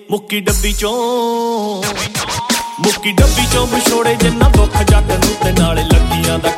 ਮੁੱਕੀ ਡੱਬੀ ਚੋਂ ਵਿਛੋੜੇ ਜਿੰਨਾ ਦੁੱਖ ਜੱਟ ਨੂੰ ਤੇ ਨਾਲੇ ਲੱਗੀਆਂ ਦਾ